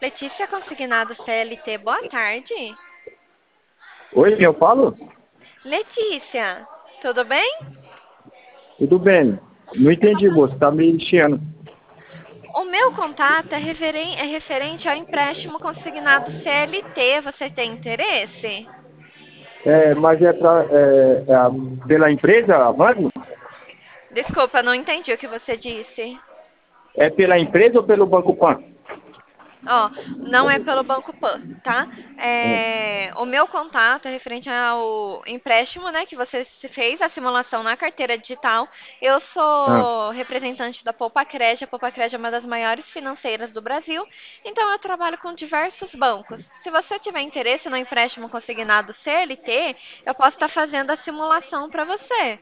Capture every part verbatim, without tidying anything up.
Letícia Consignado C L T, boa tarde. Oi, eu falo? Letícia, tudo bem? Tudo bem. Não entendi, moço. Tá me enchendo. O meu contato é, referen- é referente ao empréstimo consignado C L T. Você tem interesse? É, mas é, pra, é, é a- pela empresa, Avante? Desculpa, não entendi o que você disse. É pela empresa ou pelo Banco Pan? Ó, não é pelo Banco Pan, tá? Hum. É, o meu contato é referente ao empréstimo, né, que você se fez, a simulação na carteira digital. Eu Ah. sou representante da Poupacred. A Poupacred é uma das maiores financeiras do Brasil, então eu trabalho com diversos bancos. Se você tiver interesse no empréstimo consignado C L T, eu posso estar fazendo a simulação para você.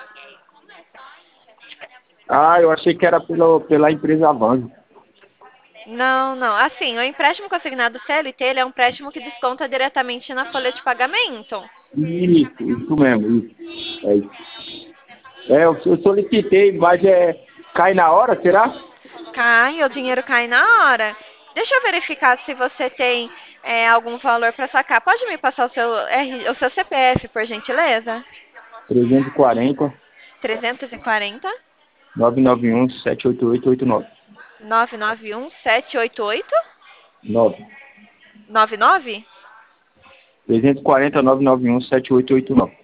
Ah, eu achei que era pelo, pela empresa Avante. Não, não. Assim, o empréstimo consignado C L T, ele é um empréstimo que desconta diretamente na folha de pagamento. Isso, isso mesmo, isso. É, isso. É, eu, eu solicitei, mas é, cai na hora, será? Cai, o dinheiro cai na hora. Deixa eu verificar se você tem é, algum valor para sacar. Pode me passar o seu, R- o seu C P F, por gentileza? trezentos e quarenta, trezentos e quarenta, novecentos e noventa e um, sete oito oito oito nove. novecentos e noventa e um, sete oito oito, nove. nove nove? trezentos e quarenta, novecentos e noventa e um, sete oito oito nove.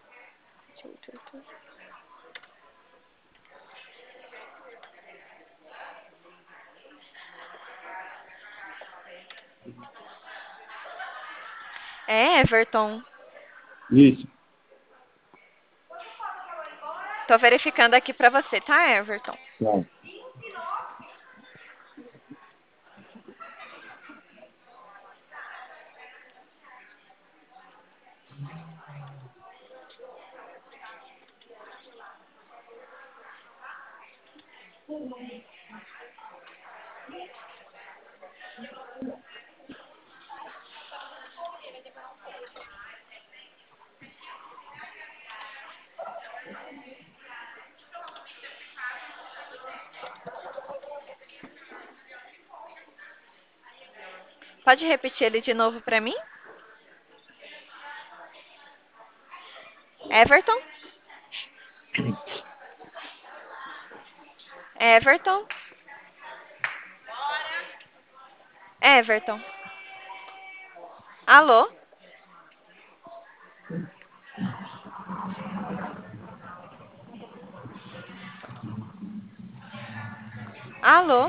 É, Everton. Isso. Tô verificando aqui para você, tá, Everton? Tá. Pode repetir ele de novo para mim? Everton? Everton? Everton? Alô? Alô?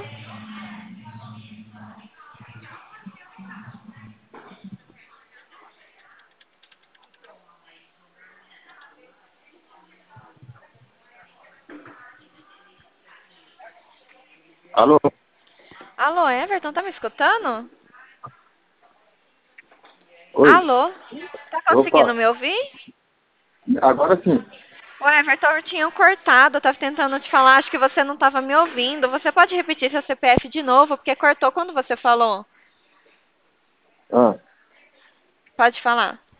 Alô? Alô, Everton, tá me escutando? Oi. Alô? Tá conseguindo Opa. me ouvir? Agora sim. O Everton, eu tinha cortado, eu tava tentando te falar, acho que você não tava me ouvindo. Você pode repetir seu C P F de novo, porque cortou quando você falou? Ah. Pode falar.